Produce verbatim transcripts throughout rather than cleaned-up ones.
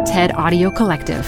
TED Audio Collective.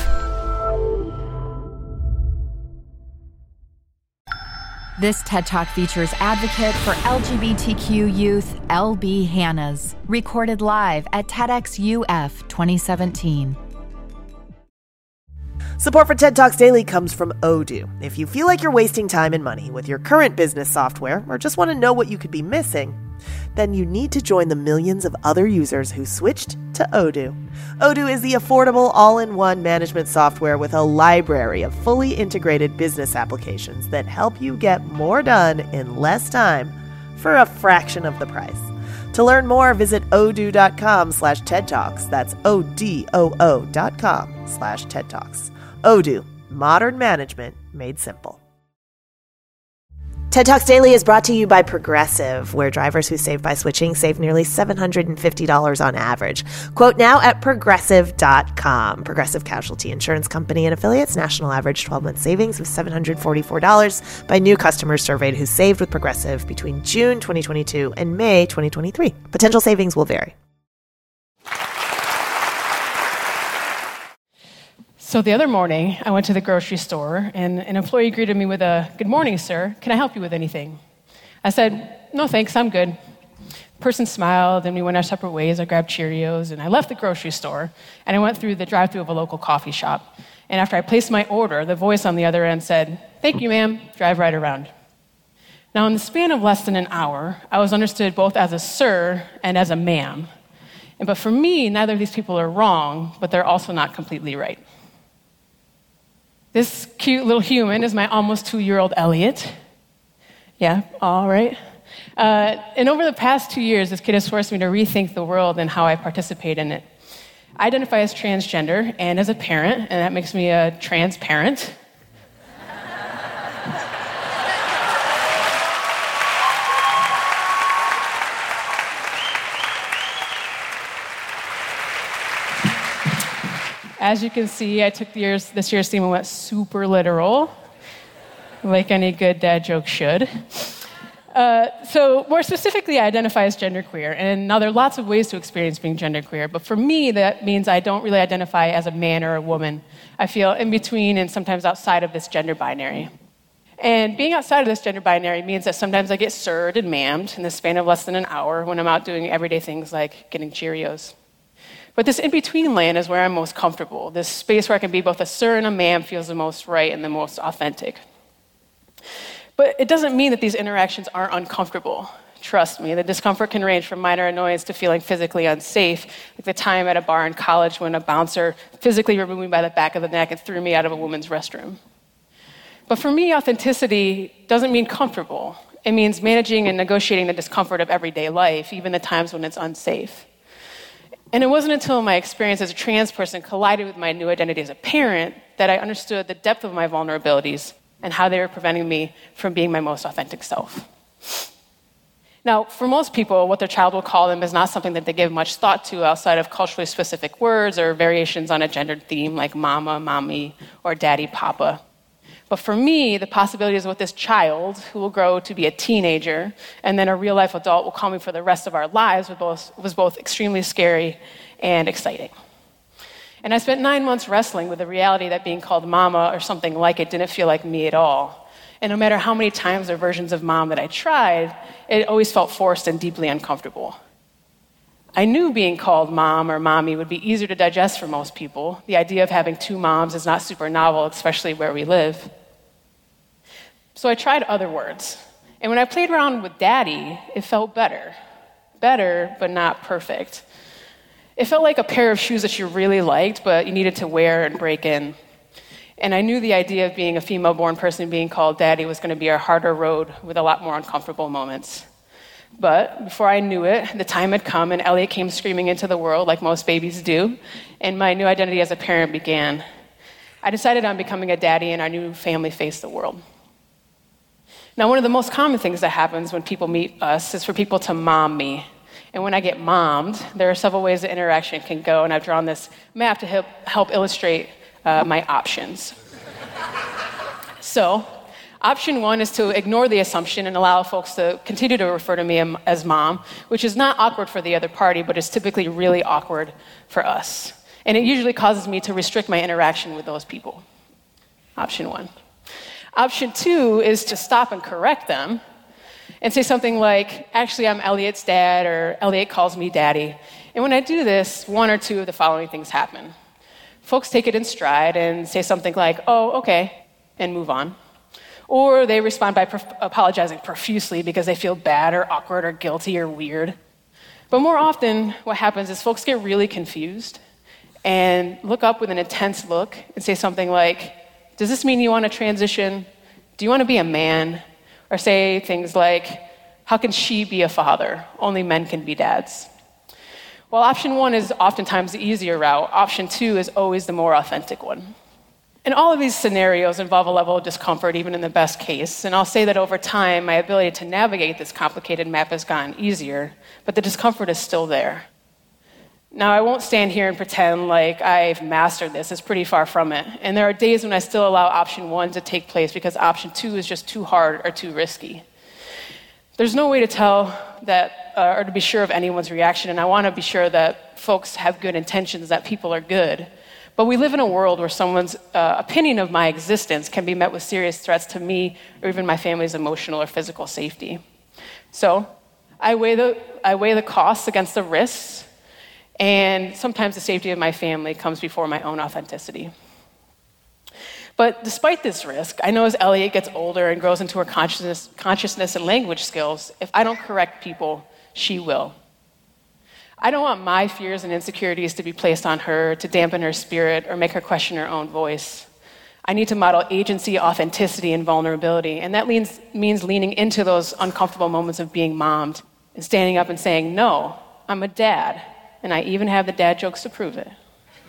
This TED Talk features advocate for L G B T Q youth, L B Hannas, recorded live at TEDxUF twenty seventeen. Support for TED Talks Daily comes from Odoo. If you feel like you're wasting time and money with your current business software, or just want to know what you could be missing, then you need to join the millions of other users who switched to Odoo. Odoo is the affordable all-in-one management software with a library of fully integrated business applications that help you get more done in less time for a fraction of the price. To learn more, visit odoo.com slash TED Talks. That's O-D-O-O dot com slash TED Talks. Odoo, modern management made simple. TED Talks Daily is brought to you by Progressive, where drivers who save by switching save nearly seven hundred fifty dollars on average. Quote now at progressive dot com. Progressive Casualty Insurance Company and affiliates. National average twelve-month savings of seven hundred forty-four dollars by new customers surveyed who saved with Progressive between June twenty twenty-two and May twenty twenty-three. Potential savings will vary. So the other morning, I went to the grocery store, and an employee greeted me with a, "Good morning, sir. Can I help you with anything?" I said, "No, thanks. I'm good." The person smiled, and we went our separate ways. I grabbed Cheerios, and I left the grocery store, and I went through the drive-thru of a local coffee shop. And after I placed my order, the voice on the other end said, "Thank you, ma'am. Drive right around." Now, in the span of less than an hour, I was understood both as a sir and as a ma'am. And but for me, neither of these people are wrong, but they're also not completely right. This cute little human is my almost two-year-old Elliot. Yeah, all right. Uh, and over the past two years, this kid has forced me to rethink the world and how I participate in it. I identify as transgender and as a parent, and that makes me a trans parent. As you can see, I took the year's, this year's theme and went super literal, like any good dad joke should. Uh, so more specifically, I identify as genderqueer, and now there are lots of ways to experience being genderqueer, but for me, that means I don't really identify as a man or a woman. I feel in between and sometimes outside of this gender binary. And being outside of this gender binary means that sometimes I get sirred and ma'amed in the span of less than an hour when I'm out doing everyday things like getting Cheerios. But this in-between land is where I'm most comfortable. This space where I can be both a sir and a ma'am feels the most right and the most authentic. But it doesn't mean that these interactions aren't uncomfortable. Trust me, the discomfort can range from minor annoyance to feeling physically unsafe, like the time at a bar in college when a bouncer physically removed me by the back of the neck and threw me out of a woman's restroom. But for me, authenticity doesn't mean comfortable. It means managing and negotiating the discomfort of everyday life, even the times when it's unsafe. And it wasn't until my experience as a trans person collided with my new identity as a parent that I understood the depth of my vulnerabilities and how they were preventing me from being my most authentic self. Now, for most people, what their child will call them is not something that they give much thought to outside of culturally specific words or variations on a gendered theme like mama, mommy, or daddy, papa. But for me, the possibilities with this child, who will grow to be a teenager and then a real-life adult, will call me for the rest of our lives, was both, was both extremely scary and exciting. And I spent nine months wrestling with the reality that being called mama or something like it didn't feel like me at all. And no matter how many times or versions of mom that I tried, it always felt forced and deeply uncomfortable. I knew being called mom or mommy would be easier to digest for most people. The idea of having two moms is not super novel, especially where we live. So I tried other words. And when I played around with daddy, it felt better. Better, but not perfect. It felt like a pair of shoes that you really liked, but you needed to wear and break in. And I knew the idea of being a female-born person being called daddy was going to be a harder road with a lot more uncomfortable moments. But before I knew it, the time had come and Elliot came screaming into the world like most babies do, and my new identity as a parent began. I decided on becoming a daddy and our new family faced the world. Now, one of the most common things that happens when people meet us is for people to mom me. And when I get mommed, there are several ways the interaction can go, and I've drawn this map to help, help illustrate uh, my options. So, option one is to ignore the assumption and allow folks to continue to refer to me as mom, which is not awkward for the other party, but is typically really awkward for us. And it usually causes me to restrict my interaction with those people. Option one. Option two is to stop and correct them and say something like, actually, I'm Elliot's dad, or Elliot calls me daddy. And when I do this, one or two of the following things happen. Folks take it in stride and say something like, oh, okay, and move on. Or they respond by prof- apologizing profusely because they feel bad or awkward or guilty or weird. But more often, what happens is folks get really confused and look up with an intense look and say something like, does this mean you want to transition? Do you want to be a man? Or say things like, how can she be a father? Only men can be dads. While option one is oftentimes the easier route, option two is always the more authentic one. And all of these scenarios involve a level of discomfort, even in the best case. And I'll say that over time, my ability to navigate this complicated map has gotten easier, but the discomfort is still there. Now, I won't stand here and pretend like I've mastered this. It's pretty far from it. And there are days when I still allow option one to take place because option two is just too hard or too risky. There's no way to tell that, uh, or to be sure of anyone's reaction, and I want to be sure that folks have good intentions, that people are good. But we live in a world where someone's uh, opinion of my existence can be met with serious threats to me or even my family's emotional or physical safety. So I weigh the, I weigh the costs against the risks, and sometimes the safety of my family comes before my own authenticity. But despite this risk, I know as Elliot gets older and grows into her consciousness, consciousness and language skills, if I don't correct people, she will. I don't want my fears and insecurities to be placed on her to dampen her spirit or make her question her own voice. I need to model agency, authenticity, and vulnerability, and that means, means leaning into those uncomfortable moments of being mommed and standing up and saying, no, I'm a dad. And I even have the dad jokes to prove it.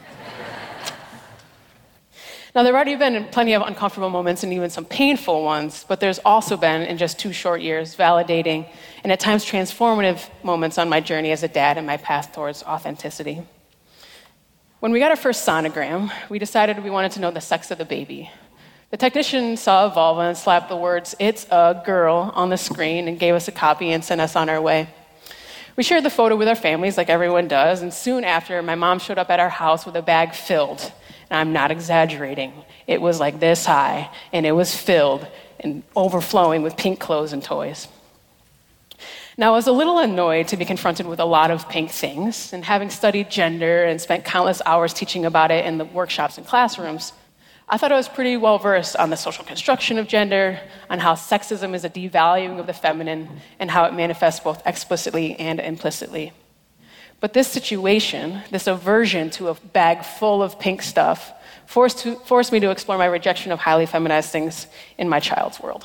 Now, there have already been plenty of uncomfortable moments and even some painful ones, but there's also been, in just two short years, validating and at times transformative moments on my journey as a dad and my path towards authenticity. When we got our first sonogram, we decided we wanted to know the sex of the baby. The technician saw vulva and slapped the words, "It's a girl," on the screen and gave us a copy and sent us on our way. We shared the photo with our families like everyone does, and soon after, my mom showed up at our house with a bag filled. And I'm not exaggerating. It was like this high, and it was filled and overflowing with pink clothes and toys. Now, I was a little annoyed to be confronted with a lot of pink things, and having studied gender and spent countless hours teaching about it in the workshops and classrooms, I thought I was pretty well versed on the social construction of gender, on how sexism is a devaluing of the feminine, and how it manifests both explicitly and implicitly. But this situation, this aversion to a bag full of pink stuff, forced, to, forced me to explore my rejection of highly feminized things in my child's world.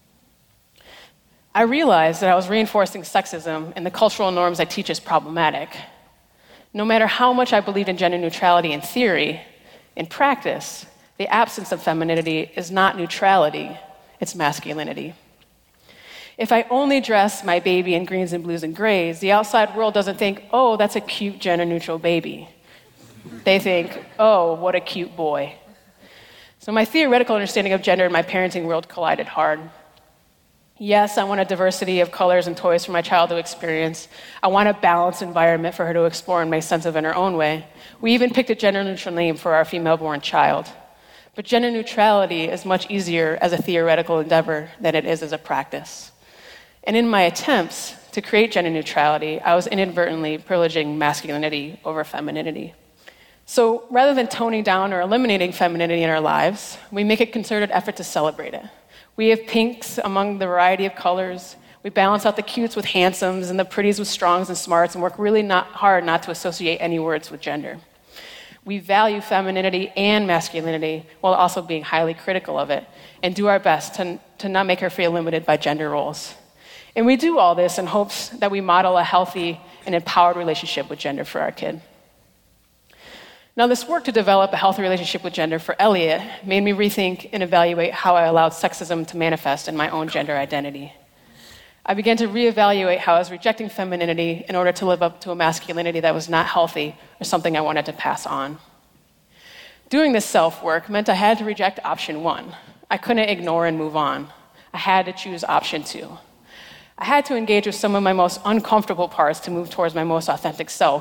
I realized that I was reinforcing sexism and the cultural norms I teach as problematic. No matter how much I believed in gender neutrality in theory, in practice, the absence of femininity is not neutrality, it's masculinity. If I only dress my baby in greens and blues and grays, the outside world doesn't think, oh, that's a cute gender-neutral baby. They think, oh, what a cute boy. So my theoretical understanding of gender in my parenting world collided hard. Yes, I want a diversity of colors and toys for my child to experience. I want a balanced environment for her to explore and make sense of in her own way. We even picked a gender-neutral name for our female-born child. But gender neutrality is much easier as a theoretical endeavor than it is as a practice. And in my attempts to create gender neutrality, I was inadvertently privileging masculinity over femininity. So rather than toning down or eliminating femininity in our lives, we make a concerted effort to celebrate it. We have pinks among the variety of colors. We balance out the cutes with handsomes and the pretties with strongs and smarts, and work really not hard not to associate any words with gender. We value femininity and masculinity while also being highly critical of it, and do our best to, to not make her feel limited by gender roles. And we do all this in hopes that we model a healthy and empowered relationship with gender for our kid. Now, this work to develop a healthy relationship with gender for Elliot made me rethink and evaluate how I allowed sexism to manifest in my own gender identity. I began to reevaluate how I was rejecting femininity in order to live up to a masculinity that was not healthy or something I wanted to pass on. Doing this self-work meant I had to reject option one. I couldn't ignore and move on. I had to choose option two. I had to engage with some of my most uncomfortable parts to move towards my most authentic self,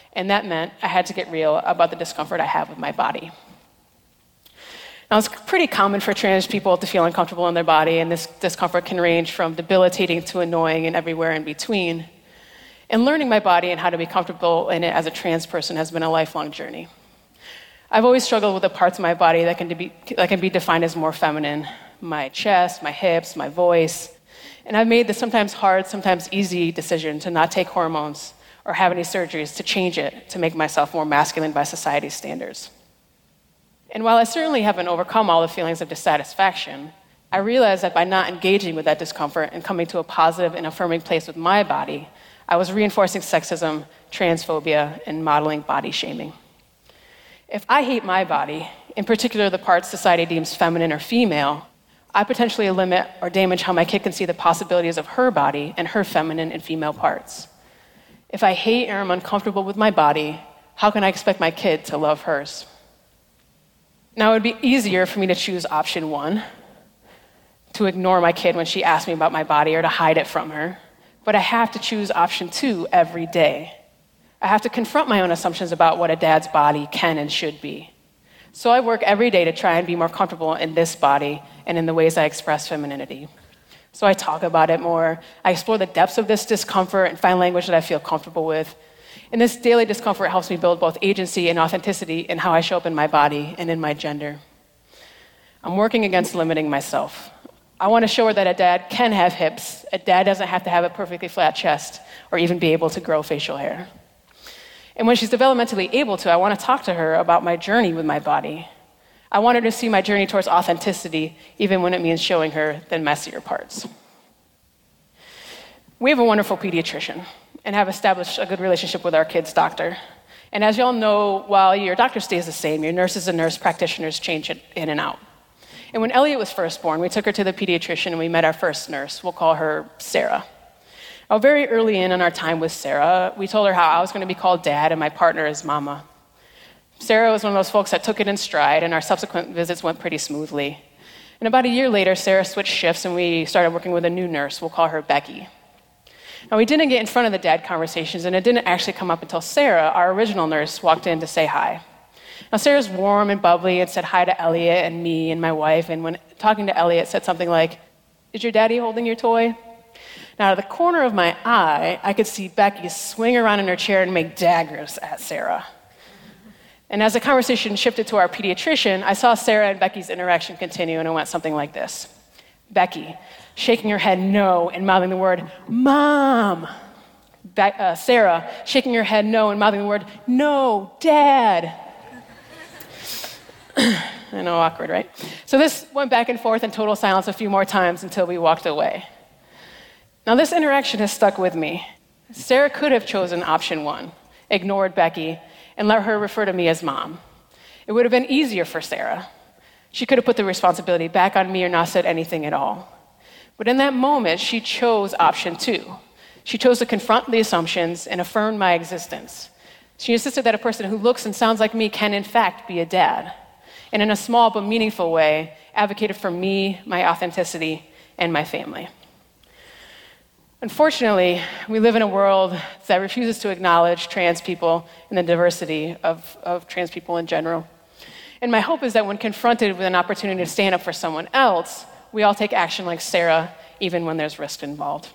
And that meant I had to get real about the discomfort I have with my body. Now, it's pretty common for trans people to feel uncomfortable in their body, and this discomfort can range from debilitating to annoying and everywhere in between. And learning my body and how to be comfortable in it as a trans person has been a lifelong journey. I've always struggled with the parts of my body that can be, that can be defined as more feminine: my chest, my hips, my voice. And I've made the sometimes hard, sometimes easy decision to not take hormones or have any surgeries to change it, to make myself more masculine by society's standards. And while I certainly haven't overcome all the feelings of dissatisfaction, I realized that by not engaging with that discomfort and coming to a positive and affirming place with my body, I was reinforcing sexism, transphobia, and modeling body shaming. If I hate my body, in particular the parts society deems feminine or female, I potentially limit or damage how my kid can see the possibilities of her body and her feminine and female parts. If I hate or am uncomfortable with my body, how can I expect my kid to love hers? Now, it would be easier for me to choose option one, to ignore my kid when she asks me about my body or to hide it from her, but I have to choose option two every day. I have to confront my own assumptions about what a dad's body can and should be. So I work every day to try and be more comfortable in this body and in the ways I express femininity. So I talk about it more. I explore the depths of this discomfort and find language that I feel comfortable with. And this daily discomfort helps me build both agency and authenticity in how I show up in my body and in my gender. I'm working against limiting myself. I want to show her that a dad can have hips. A dad doesn't have to have a perfectly flat chest or even be able to grow facial hair. And when she's developmentally able to, I want to talk to her about my journey with my body. I want her to see my journey towards authenticity, even when it means showing her the messier parts. We have a wonderful pediatrician and have established a good relationship with our kid's doctor. And as you all know, while your doctor stays the same, your nurses and nurse practitioners change it in and out. And when Elliot was first born, we took her to the pediatrician and we met our first nurse. We'll call her Sarah. Now, very early in, in our time with Sarah, we told her how I was going to be called Dad and my partner is Mama. Sarah was one of those folks that took it in stride, and our subsequent visits went pretty smoothly. And about a year later, Sarah switched shifts, and we started working with a new nurse. We'll call her Becky. Now, we didn't get in front of the dad conversations, and it didn't actually come up until Sarah, our original nurse, walked in to say hi. Now, Sarah's warm and bubbly and said hi to Elliot and me and my wife, and when talking to Elliot, said something like, "Is your daddy holding your toy?" Now, out of the corner of my eye, I could see Becky swing around in her chair and make daggers at Sarah. And as the conversation shifted to our pediatrician, I saw Sarah and Becky's interaction continue, and it went something like this. Becky, shaking her head no and mouthing the word, "Mom." Be- uh, Sarah, shaking her head no and mouthing the word, "No, Dad." I know, awkward, right? So this went back and forth in total silence a few more times until we walked away. Now, this interaction has stuck with me. Sarah could have chosen option one, ignored Becky, and let her refer to me as Mom. It would have been easier for Sarah. She could have put the responsibility back on me or not said anything at all. But in that moment, she chose option two. She chose to confront the assumptions and affirm my existence. She insisted that a person who looks and sounds like me can, in fact, be a dad. And in a small but meaningful way, advocated for me, my authenticity, and my family. Unfortunately, we live in a world that refuses to acknowledge trans people and the diversity of, of trans people in general. And my hope is that when confronted with an opportunity to stand up for someone else, we all take action like Sarah, even when there's risk involved.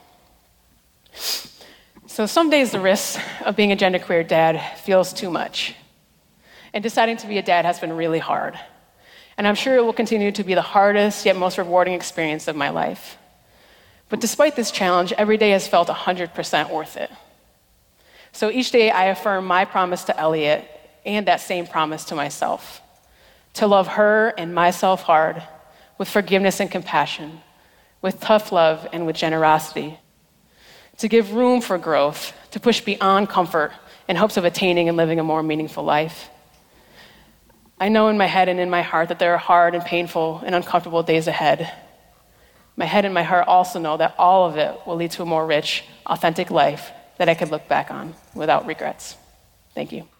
So some days the risk of being a genderqueer dad feels too much. And deciding to be a dad has been really hard. And I'm sure it will continue to be the hardest yet most rewarding experience of my life. But despite this challenge, every day has felt one hundred percent worth it. So each day I affirm my promise to Elliot and that same promise to myself, to love her and myself hard, with forgiveness and compassion, with tough love and with generosity, to give room for growth, to push beyond comfort in hopes of attaining and living a more meaningful life. I know in my head and in my heart that there are hard and painful and uncomfortable days ahead. My head and my heart also know that all of it will lead to a more rich, authentic life that I could look back on without regrets. Thank you.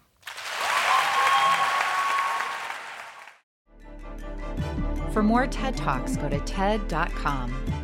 For more TED Talks, go to T E D dot com.